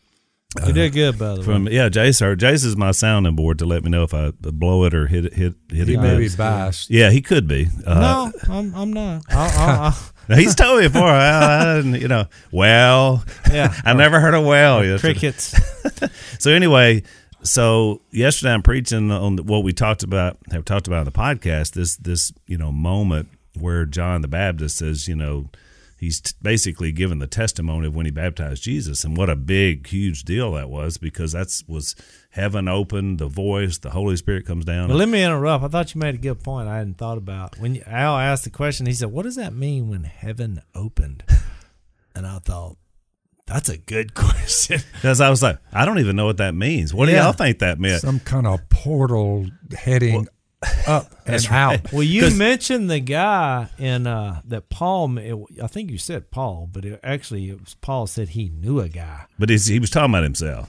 You did good, by the from way. yeah, Jace. Or Jace is my sounding board to let me know if I blow it or hit it hit hit He it. may good. be biased. Yeah, he could be. Uh, No, I'm I'm not. I'll, I'll, I'll, now, he's told me before. Well, I didn't, you know, well, yeah, I never heard of well. yesterday. crickets. So anyway, so yesterday I'm preaching on what we talked about, have talked about in the podcast. This this you know moment where John the Baptist says, you know, he's t- basically given the testimony of when he baptized Jesus, and what a big, huge deal that was because that's was heaven opened, the voice, the Holy Spirit comes down. But let me interrupt. I thought you made a good point. I hadn't thought about when you, Al asked the question. He said, "What does that mean when heaven opened?" And I thought, that's a good question. Because I was like, I don't even know what that means. What do Yeah. y'all think that meant? Some kind of portal heading up and out. Well, you 'Cause- mentioned the guy in uh, that Paul. I think you said Paul, but it, actually, it was Paul said he knew a guy. But he's, he was talking about himself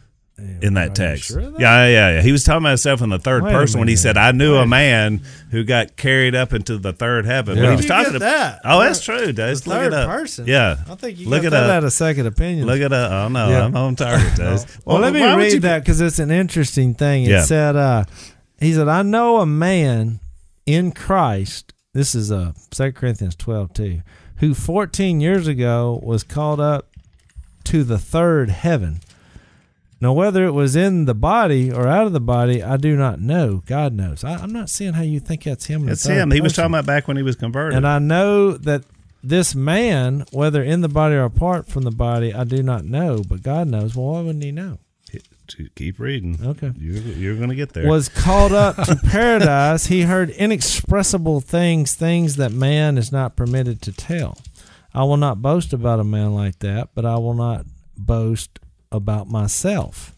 in Are that you text. sure of that? Yeah, yeah, yeah. He was talking about himself in the third Wait a person when he minute. said, "I knew Wait. a man who got carried up into the third heaven." Yeah. But he Where'd was you talking get to- that? Oh, that's true, Dave. The Look third it up. person. Yeah, I think you look got it that up. out of second opinion. Look at that. Oh no, Yeah. I'm on target, Dave. Well, let me why would read you- that because it's an interesting thing. It Yeah. said, uh, he said, I know a man in Christ, this is uh, Second Corinthians twelve two, who fourteen years ago was called up to the third heaven. Now, whether it was in the body or out of the body, I do not know. God knows. I, I'm not seeing how you think that's him. in the It's third him. He was person. talking about back when he was converted. And I know that this man, whether in the body or apart from the body, I do not know, but God knows. Well, why wouldn't he know? Keep reading. Okay. You're, you're going to get there. Was called up to paradise. He heard inexpressible things, things that man is not permitted to tell. I will not boast about a man like that, but I will not boast about myself,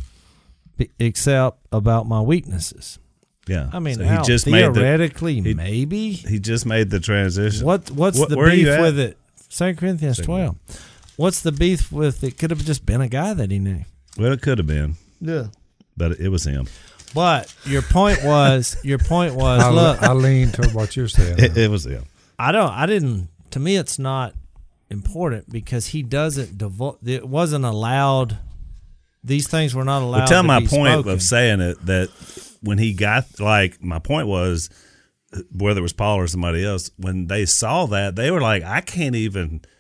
be- except about my weaknesses. yeah. I mean, So Al, he just made the, theoretically, he- maybe. he just made the transition. What What's What- the where are you beef at? with it? Second Corinthians Second. twelve. What's the beef with it? Could have just been a guy that he knew. Well, it could have been, Yeah. but it was him. But your point was, your point was, I, look, I lean to what you're saying. It, it was him. I don't. I didn't. To me, it's not important because he doesn't devote. It wasn't allowed. These things were not allowed. Well, tell to my be point spoken. of saying it that when he got like my point was whether it was Paul or somebody else when they saw that they were like I can't even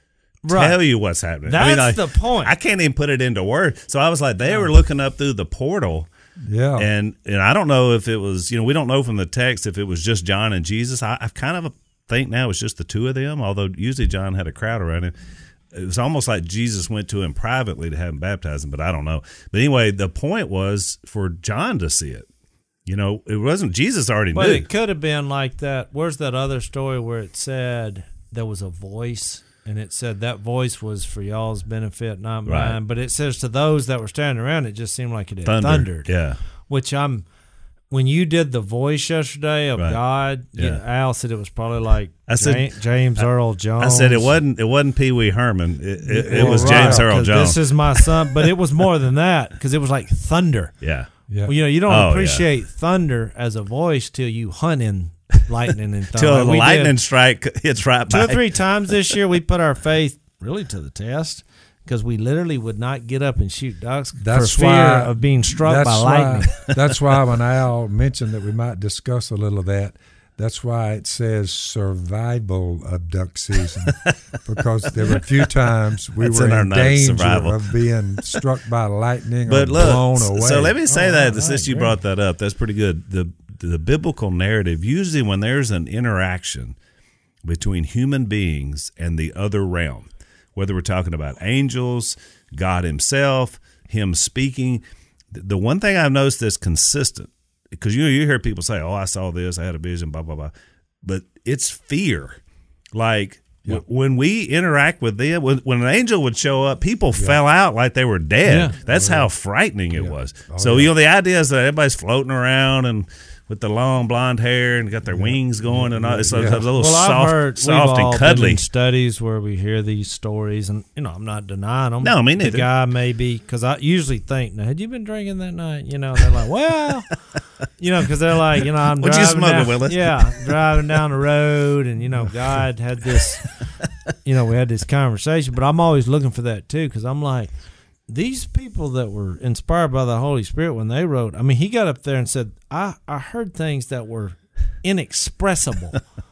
Right. tell you what's happening. That's I mean, like, the point. I can't even put it into words. So I was like, they were looking up through the portal. Yeah. And and I don't know if it was, you know, we don't know from the text if it was just John and Jesus. I, I kind of think now it's just the two of them, although usually John had a crowd around him. It was almost like Jesus went to him privately to have him baptize him, but I don't know. But anyway, the point was for John to see it. You know, it wasn't Jesus already But knew. it could have been like that. Where's that other story where it said there was a voice, and it said that voice was for y'all's benefit, not Right. mine. But it says to those that were standing around, it just seemed like it had Thunder. thundered. Yeah. Which I'm, when you did the voice yesterday of Right. God, you Yeah. know, Al said it was probably like I said- Ja- James Earl Jones. I said it wasn't it wasn't Pee Wee Herman. It, it, it Well, was right, James Earl 'cause Jones. This is my son, but it was more than that because it was like thunder. yeah. Yeah. Well, you know, you don't Oh, appreciate thunder as a voice till you hunt in lightning and thunder. Till a Like we lightning did strike hits right two by. or three times this year, we put our faith really to the test because we literally would not get up and shoot ducks That's for fear why- of being struck that's by why, lightning. That's why when Al mentioned that we might discuss a little of that, that's why it says survival of duck season, because there were a few times we That's were in our in notes, danger survival. of being struck by lightning But or look, blown away. so let me say Oh, that right, since you right. brought that up, that's pretty good. The the biblical narrative, usually when there's an interaction between human beings and the other realm, whether we're talking about angels, God himself, him speaking, th- the one thing I've noticed that's consistent, because you know, you hear people say, oh, I saw this, I had a vision, blah, blah, blah. But it's fear. Like w- when we interact with them, when, when an angel would show up, people fell out like they were dead. Yeah. That's how frightening it was. Oh, so, yeah. you know, the idea is that everybody's floating around and with the long blonde hair and got their wings going and all. It's like Yeah. a little Well, soft, I've heard soft we've all and been cuddly. in studies where we hear these stories, and you know, I'm not denying them. No, me The neither. guy maybe because I usually think, now, had you been drinking that night? You know, they're like, well, you know, because they're like, you know, I'm What you driving smoking, down, Willis? yeah, driving down the road, and you know, God had this, you know, we had this conversation, but I'm always looking for that too because I'm like, these people that were inspired by the Holy Spirit when they wrote, I mean, he got up there and said, I, I heard things that were inexpressible.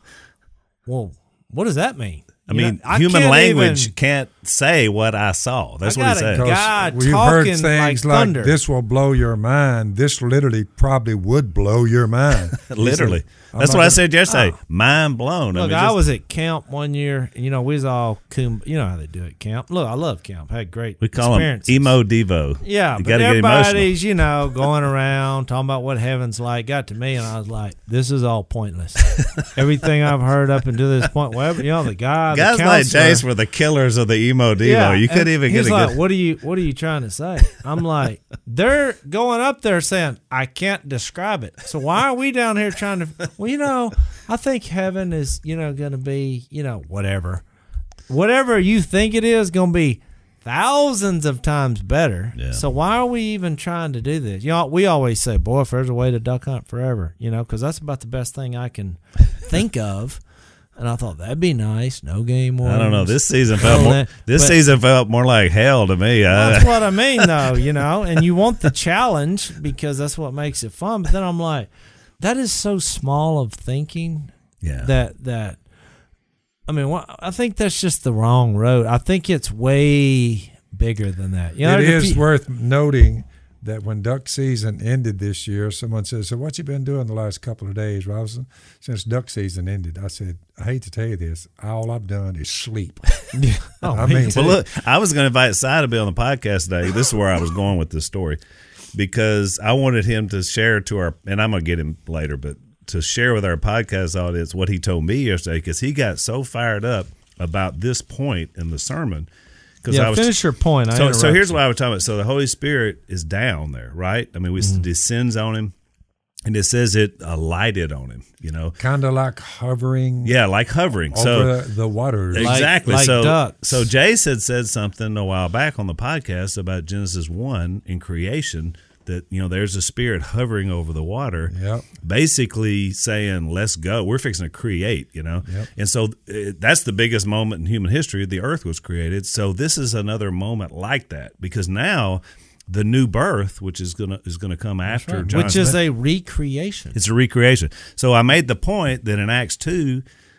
Well, what does that mean? I You mean, know, I human can't language even- can't say what I saw. That's I what he got said. a guy We've heard talking things like thunder. this will blow your mind. This literally probably would blow your mind. He Literally. said, I'm That's not what I gonna- said yesterday. Oh. Mind blown. Look, I, mean, I just- was at camp one year, and you know, we was all, cum- you know how they do at camp. Look, I love camp. I had great we call him experiences. emo devo. Yeah, you but got to get emotional. everybody's, you know, going around talking about what heaven's like. Got to me, and I was like, "This is all pointless." Everything I've heard up until this point, well, you know, the guy, Guys the like counselor, Jace were the killers of the emo devo. you couldn't and even he's get a like, good. "What are you? What are you trying to say?" I'm like, "They're going up there saying I can't describe it. So why are we down here trying to? Well, you know, I think heaven is, you know, going to be, you know, whatever, whatever you think it is, going to be thousands of times better. Yeah. So why are we even trying to do this? You know, we always say, boy, if there's a way to duck hunt forever, you know, because that's about the best thing I can think of. And I thought that'd be nice. No game wardens. I don't know. This season felt Well, more, that- this but- season felt more like hell to me. I, That's what I mean, though, you know, and you want the challenge because that's what makes it fun. But then I'm like, that is so small of thinking yeah. that, that, I mean, wha- I think that's just the wrong road. I think it's way bigger than that. You know, It if is you- worth noting that when duck season ended this year, someone says, so what you been doing the last couple of days, Robinson, since duck season ended? I said, I hate to tell you this. All I've done is sleep. Oh, I me mean, too. Well, look, I was going to invite Cy to be on the podcast today. This is where I was going with this story because I wanted him to share to our, and I'm going to get him later, but to share with our podcast audience what he told me yesterday because he got so fired up about this point in the sermon. Because yeah, I was finish your point. I so, so interrupted here's you. what I was talking about. So the Holy Spirit is down there, right? I mean, we Mm-hmm. descends on him, and it says it alighted on him. You know, Kind of like hovering yeah, like hovering. over So the waters. Like- exactly. like so ducks. so Jace had said something a while back on the podcast about Genesis one in creation that you know there's a spirit hovering over the water. Yep. Basically saying, let's go. We're fixing to create, you know? Yep. And so uh, that's the biggest moment in human history. The earth was created. So this is another moment like that because now the new birth, which is going to is gonna come after right. John Which is Smith, a recreation. it's a recreation. So I made the point that in Acts two,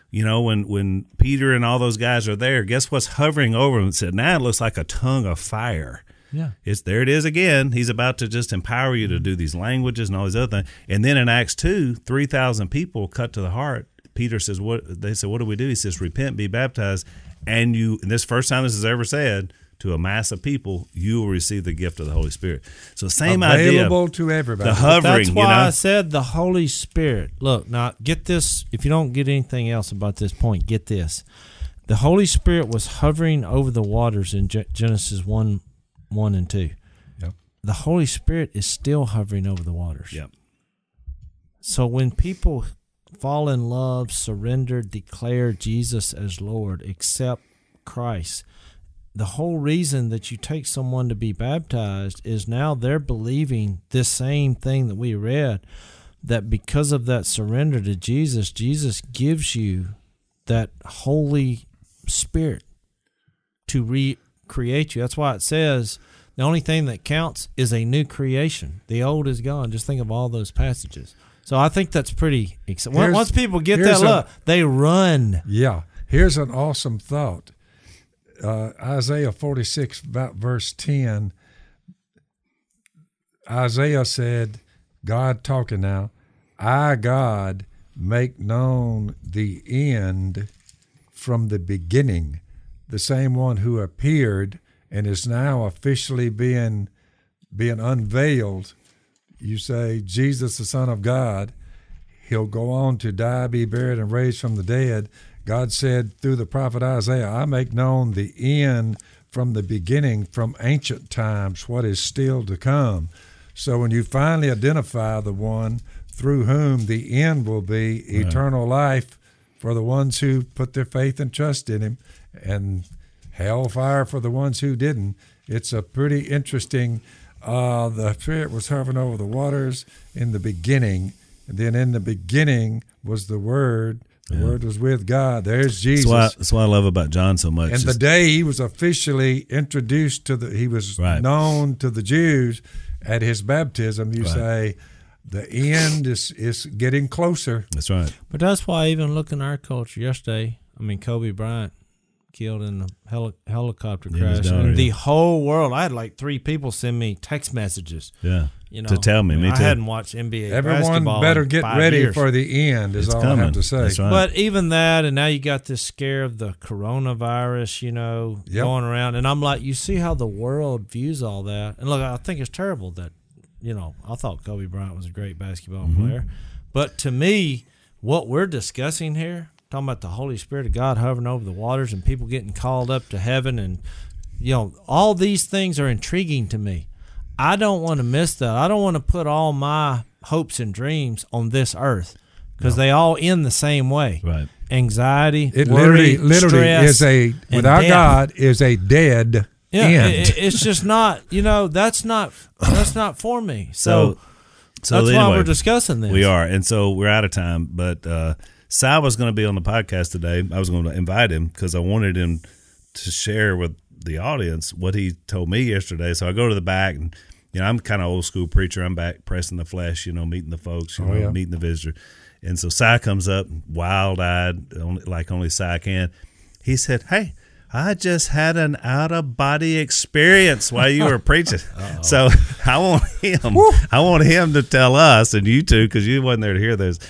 you know, when, when Peter and all those guys are there, guess what's hovering over them? It said, now it looks like a tongue of fire. Yeah. It's there it is again. He's about to just empower you to do these languages and all these other things. And then in Acts two, three thousand people cut to the heart. Peter says, "What?" They said, "What do we do?" He says, "Repent, be baptized, and you." And this first time this is ever said to a mass of people, you will receive the gift of the Holy Spirit. So same idea, available to everybody. the hovering. That's why you know? I said the Holy Spirit. Look, now get this. If you don't get anything else about this point, get this. The Holy Spirit was hovering over the waters in Ge- Genesis one, one and two. Yep. The Holy Spirit is still hovering over the waters. Yep. So when people fall in love, surrender, declare Jesus as Lord, accept Christ, the whole reason that you take someone to be baptized is now they're believing this same thing that we read, that because of that surrender to Jesus, Jesus gives you that Holy Spirit to recreate you. That's why it says the only thing that counts is a new creation. The old is gone. Just think of all those passages. So I think that's pretty exciting. Here's- Once people get here's that, a- look, they run. Yeah. Here's an awesome thought. Uh, Isaiah forty-six, about verse ten. Isaiah said, God talking now, I, God, make known the end from the beginning. The same one who appeared and is now officially being being unveiled. You say, Jesus, the Son of God, he'll go on to die, be buried, and raised from the dead. God said through the prophet Isaiah, I make known the end from the beginning, from ancient times, what is still to come. So when you finally identify the one through whom the end will be, right, eternal life for the ones who put their faith and trust in him, and hellfire for the ones who didn't, it's a pretty interesting, uh, the Spirit was hovering over the waters in the beginning, and then in the beginning was the Word. The yeah. Word was with God. There's Jesus. That's why, that's why I love about John so much. And the day he was officially introduced to the, he was right. known to the Jews at his baptism. You right. say, the end is, is getting closer. That's right. But that's why even look in our culture yesterday, I mean, Kobe Bryant killed in a heli- helicopter yeah, crash. daughter, and yeah. the whole world, I had like three people send me text messages. Yeah. You know, to tell me, me I too. hadn't watched N B A Everyone basketball better in get five ready years. for the end, is it's all coming. I have to say. That's right. But even that, and now you got this scare of the coronavirus, you know, Yep. going around. And I'm like, you see how the world views all that. And look, I think it's terrible that, you know, I thought Kobe Bryant was a great basketball Mm-hmm. player. But to me, what we're discussing here, talking about the Holy Spirit of God hovering over the waters and people getting called up to heaven, and, you know, all these things are intriguing to me. I don't want to miss that. I don't want to put all my hopes and dreams on this earth, because no. they all end the same way. Right. Anxiety, it worry, literally, literally stress, is a, without death. God, is a dead yeah, end. It, it's just not, you know, that's not, that's not for me. So, so, so that's anyway, why we're discussing this. We are. And so we're out of time, but uh, Si was going to be on the podcast today. I was going to invite him because I wanted him to share with the audience what he told me yesterday. So I go to the back, and you know, I'm kind of old school preacher. I'm back pressing the flesh, you know, meeting the folks, you oh, know, yeah. meeting the visitor. And so Si comes up, wild eyed, like only Si can. He said, "Hey, I just had an out of body experience while you were preaching." So I want him, Woo. I want him to tell us, and you too, because you wasn't there to hear this,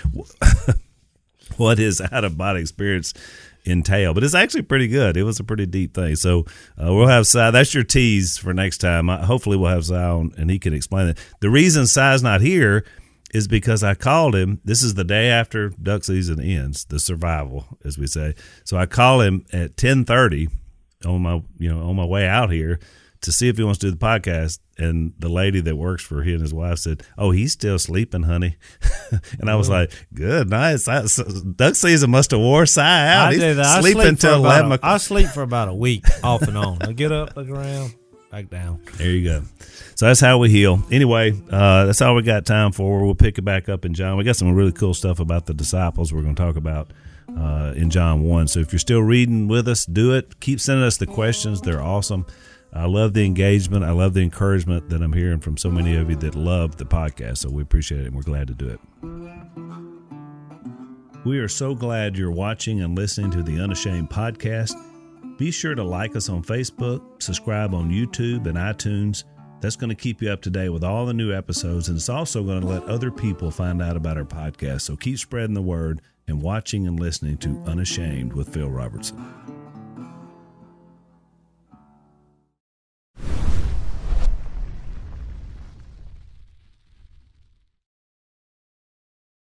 what his out of body experience entail. But it's actually pretty good. It was a pretty deep thing. So uh, we'll have Si. That's your tease for next time. I, hopefully we'll have Si on and he can explain it. The reason Si's not here is because I called him. This is the day after duck season ends, the survival, as we say. So I call him at ten thirty on my, you know, on my way out here to see if he wants to do the podcast. And the lady that works for he and his wife said, "Oh, he's still sleeping, honey." And I was like, "Good, nice. I, so duck season must have wore Si out. I He's did that. I sleeping sleep until for eleven about a, o'clock." I sleep for about a week off and on. I get up, look around, back down. There you go. So that's how we heal. Anyway, uh, that's all we got time for. We'll pick it back up in John. We got some really cool stuff about the disciples we're going to talk about uh, in John one. So if you're still reading with us, do it. Keep sending us the questions. They're awesome. I love the engagement. I love the encouragement that I'm hearing from so many of you that love the podcast. So we appreciate it, and we're glad to do it. We are so glad you're watching and listening to the Unashamed podcast. Be sure to like us on Facebook, subscribe on YouTube and iTunes. That's going to keep you up to date with all the new episodes, and it's also going to let other people find out about our podcast. So keep spreading the word and watching and listening to Unashamed with Phil Robertson.